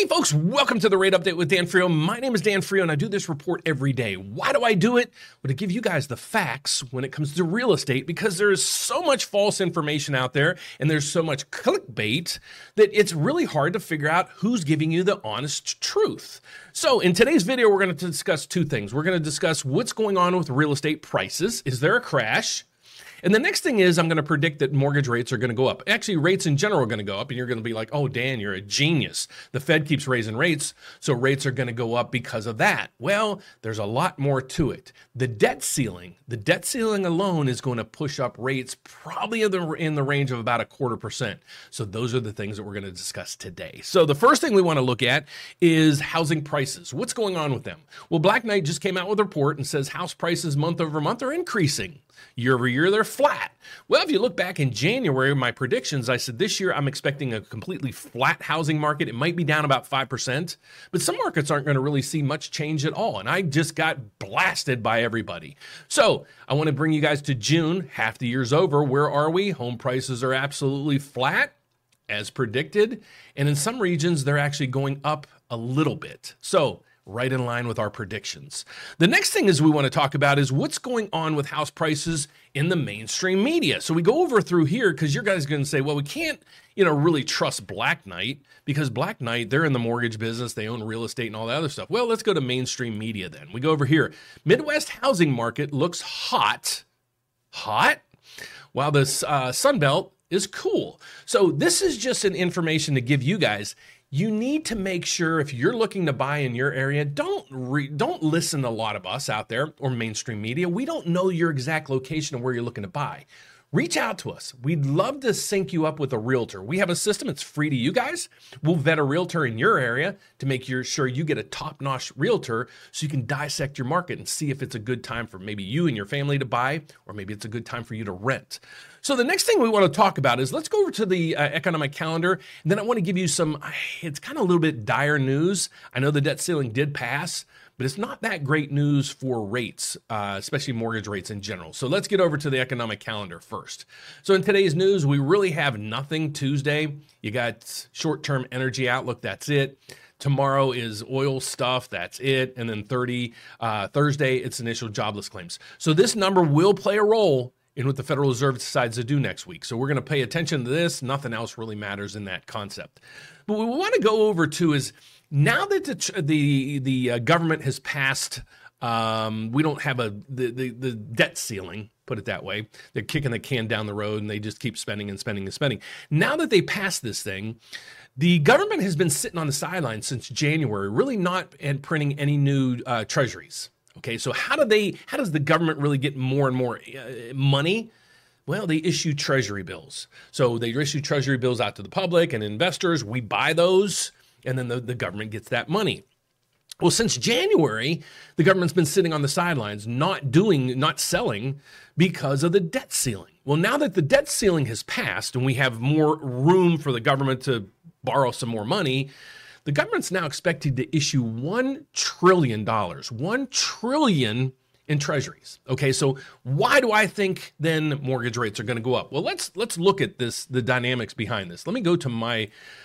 Folks, welcome to the Rate Update with Dan Frio. My name is Dan Frio, and I do this report every day. Why do I do it? Well, to give you guys the facts when it comes to real estate, because there's so much false information out there, and there's so much clickbait that it's really hard to figure out who's giving you the honest truth. So in today's video, we're going to discuss two things. We're going to discuss what's going on with real estate prices. Is there a crash? And the next thing is I'm going to predict that mortgage rates are going to go up. Actually, rates in general are going to go up, and you're going to be like, oh, Dan, you're a genius. The Fed keeps raising rates, so rates are going to go up because of that. Well, there's a lot more to it. The debt ceiling alone is going to push up rates probably in the range of about 0.25%. So those are the things that we're going to discuss today. So the first thing we want to look at is housing prices. What's going on with them? Well, Black Knight just came out with a report and says house prices month over month are increasing. Year over year, they're flat. Well, if you look back in January, my predictions, I said this year I'm expecting a completely flat housing market. It might be down about 5%, but some markets aren't going to really see much change at all. And I just got blasted by everybody. So I want to bring you guys to June. Half the year's over. Where are we? Home prices are absolutely flat, as predicted. And in some regions, they're actually going up a little bit. So right in line with our predictions. The next thing is we want to talk about is what's going on with house prices in the mainstream media. So we go over through here because you guys are going to say, well, we can't, really trust Black Knight because Black Knight, they're in the mortgage business. They own real estate and all that other stuff. Well, let's go to mainstream media then. We go over here. Midwest housing market looks hot, while the Sun Belt is cool. So this is just an information to give you guys. You need to make sure if you're looking to buy in your area, don't listen to a lot of us out there or mainstream media. We don't know your exact location of where you're looking to buy. Reach out to us. We'd love to sync you up with a realtor. We have a system. It's free to you guys. We'll vet a realtor in your area to make sure you get a top-notch realtor so you can dissect your market and see if it's a good time for maybe you and your family to buy, or maybe it's a good time for you to rent. So the next thing we want to talk about is let's go over to the economic calendar. And then I want to give you it's kind of a little bit dire news. I know the debt ceiling did pass, but it's not that great news for rates, especially mortgage rates in general. So let's get over to the economic calendar first. So in today's news, we really have nothing Tuesday. You got short-term energy outlook, that's it. Tomorrow is oil stuff, that's it. And then Thursday, it's initial jobless claims. So this number will play a role in what the Federal Reserve decides to do next week. So we're going to pay attention to this. Nothing else really matters in that concept. But what we want to go over to is now that the government has passed, we don't have the debt ceiling, put it that way. They're kicking the can down the road and they just keep spending and spending and spending. Now that they passed this thing, the government has been sitting on the sidelines since January, really not printing any new treasuries. Okay, so how does the government really get more and more money? Well, they issue treasury bills. So they issue treasury bills out to the public and investors. We buy those, and then the government gets that money. Well, since January, the government's been sitting on the sidelines, not selling because of the debt ceiling. Well, now that the debt ceiling has passed and we have more room for the government to borrow some more money, the government's now expected to issue $1 trillion, $1 trillion in treasuries. Okay, so why do I think then mortgage rates are going to go up? Well, let's look at the dynamics behind this. Let me go to my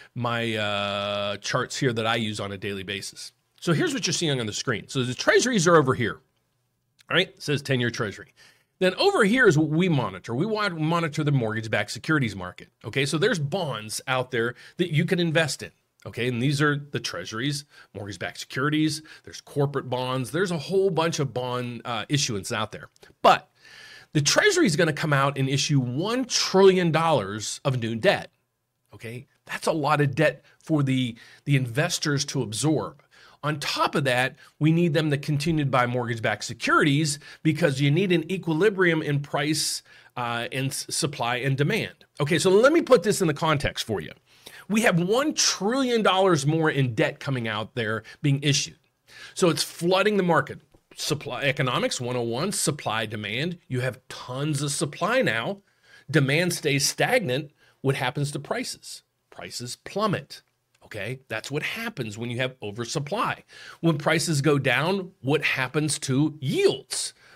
charts here that I use on a daily basis. So here's what you're seeing on the screen. So the treasuries are over here. All right, it says 10-year treasury. Then over here is what we monitor. We want to monitor the mortgage-backed securities market. Okay, so there's bonds out there that you can invest in. Okay, and these are the treasuries, mortgage-backed securities, there's corporate bonds, there's a whole bunch of bond issuance out there. But the treasury is going to come out and issue $1 trillion of new debt. Okay, that's a lot of debt for the investors to absorb. On top of that, we need them to continue to buy mortgage-backed securities because you need an equilibrium in price and supply and demand. Okay, so let me put this in the context for you. We have $1 trillion more in debt coming out there being issued. So it's flooding the market. Supply economics 101, supply demand. You have tons of supply now. Demand stays stagnant. What happens to prices? Prices plummet. Okay, that's what happens when you have oversupply. When prices go down, what happens to yields?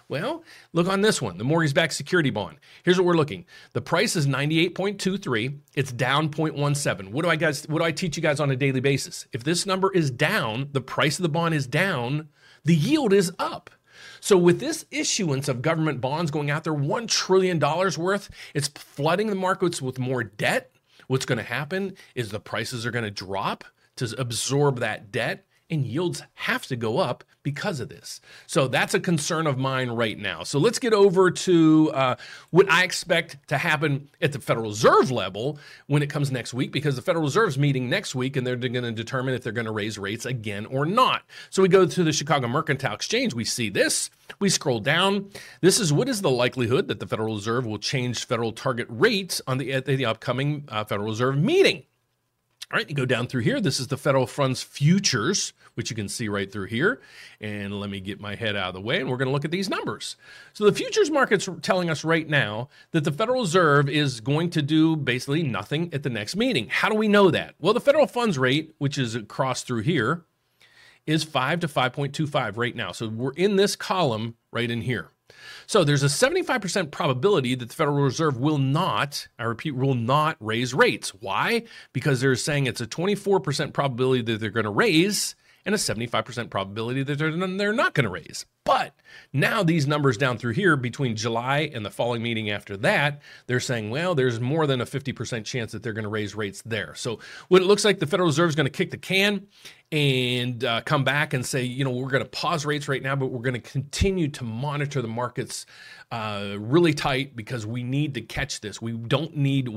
Well, look on this one, the mortgage-backed security bond. Here's what we're looking. The price is 98.23. It's down 0.17. What do I teach you guys on a daily basis? If this number is down, the price of the bond is down, the yield is up. So with this issuance of government bonds going out there, $1 trillion worth, it's flooding the markets with more debt. What's going to happen is the prices are going to drop to absorb that debt, and yields have to go up because of this. So that's a concern of mine right now. So let's get over to what I expect to happen at the Federal Reserve level when it comes next week, because the Federal Reserve's meeting next week, and they're going to determine if they're going to raise rates again or not. So we go to the Chicago Mercantile Exchange. We see this. We scroll down. This is what is the likelihood that the Federal Reserve will change federal target rates at the upcoming Federal Reserve meeting. All right, you go down through here. This is the federal funds futures, which you can see right through here. And let me get my head out of the way, and we're going to look at these numbers. So the futures market's telling us right now that the Federal Reserve is going to do basically nothing at the next meeting. How do we know that? Well, the federal funds rate, which is across through here, is 5 to 5.25 right now. So we're in this column right in here. So there's a 75% probability that the Federal Reserve will not, I repeat, will not raise rates. Why? Because they're saying it's a 24% probability that they're going to raise and a 75% probability that they're not going to raise. But now these numbers down through here between July and the following meeting after that, they're saying, well, there's more than a 50% chance that they're going to raise rates there. So what it looks like, the Federal Reserve is going to kick the can and come back and say, you know, we're going to pause rates right now, but we're going to continue to monitor the markets really tight because we need to catch this. We don't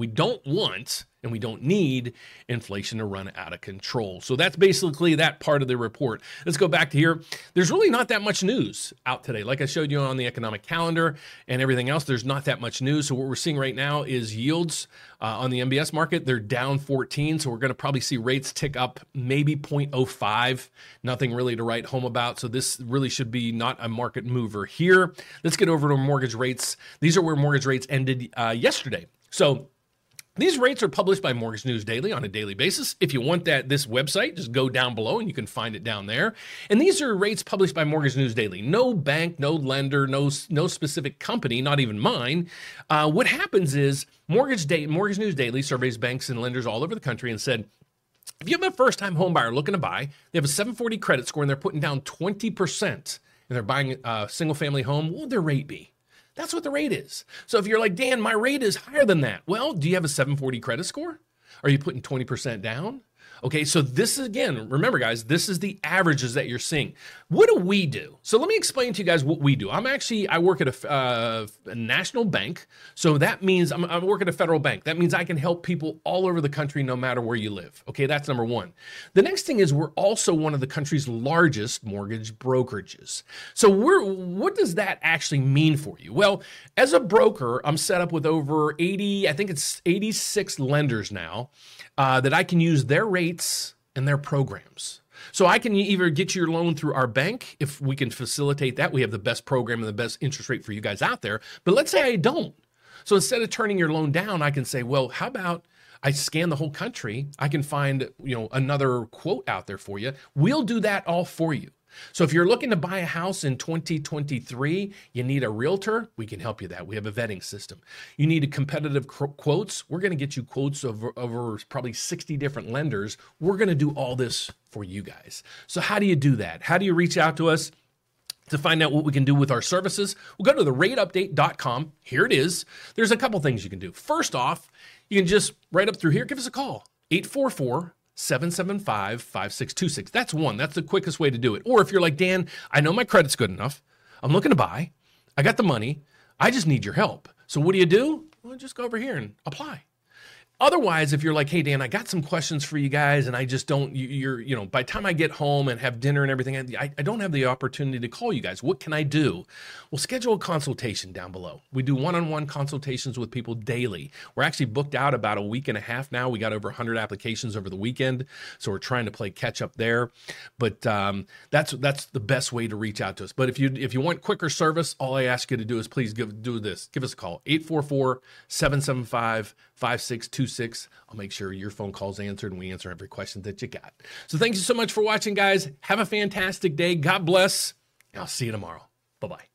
want, and we don't need inflation to run out of control. So that's basically that part of the report. Let's go back to here. There's really not that much news out today. Like I showed you on the economic calendar and everything else, there's not that much news. So what we're seeing right now is yields on the MBS market. They're down 14. So we're going to probably see rates tick up maybe 0.05. Nothing really to write home about. So this really should be not a market mover here. Let's get over to mortgage rates. These are where mortgage rates ended yesterday. So these rates are published by Mortgage News Daily on a daily basis. If you want this website, just go down below and you can find it down there. And these are rates published by Mortgage News Daily. No bank, no lender, no specific company, not even mine. What happens is Mortgage News Daily surveys banks and lenders all over the country and said, if you have a first-time home buyer looking to buy, they have a 740 credit score and they're putting down 20% and they're buying a single-family home, what would their rate be? That's what the rate is. So if you're like, Dan, my rate is higher than that. Well, do you have a 740 credit score? Are you putting 20% down? Okay, so this is, again, remember guys, this is the averages that you're seeing. What do we do? So let me explain to you guys what we do. I work at a national bank. So that means I work at a federal bank. That means I can help people all over the country, no matter where you live. Okay, that's number one. The next thing is we're also one of the country's largest mortgage brokerages. So what does that actually mean for you? Well, as a broker, I'm set up with over 80, I think it's 86 lenders now that I can use their rates and their programs. So I can either get your loan through our bank if we can facilitate that. We have the best program and the best interest rate for you guys out there. But let's say I don't. So instead of turning your loan down, I can say, well, how about I scan the whole country? I can find, another quote out there for you. We'll do that all for you. So if you're looking to buy a house in 2023, you need a realtor, we can help you that. We have a vetting system. You need a competitive quotes. We're going to get you quotes over probably 60 different lenders. We're going to do all this for you guys. So how do you do that? How do you reach out to us to find out what we can do with our services? We'll go to the rateupdate.com. Here it is. There's a couple things you can do. First off, you can just right up through here, give us a call, 844-775-5626. That's one. That's the quickest way to do it. Or if you're like, Dan, I know my credit's good enough. I'm looking to buy. I got the money. I just need your help. So what do? Well, just go over here and apply. Otherwise, if you're like, hey, Dan, I got some questions for you guys, and I just don't, by the time I get home and have dinner and everything, I don't have the opportunity to call you guys. What can I do? Well, schedule a consultation down below. We do one-on-one consultations with people daily. We're actually booked out about a week and a half now. We got over 100 applications over the weekend, so we're trying to play catch up there. But that's the best way to reach out to us. But if you want quicker service, all I ask you to do is please do this. Give us a call, 844-775-5626. I'll make sure your phone call's answered and we answer every question that you got. So thank you so much for watching, guys. Have a fantastic day. God bless. And I'll see you tomorrow. Bye-bye.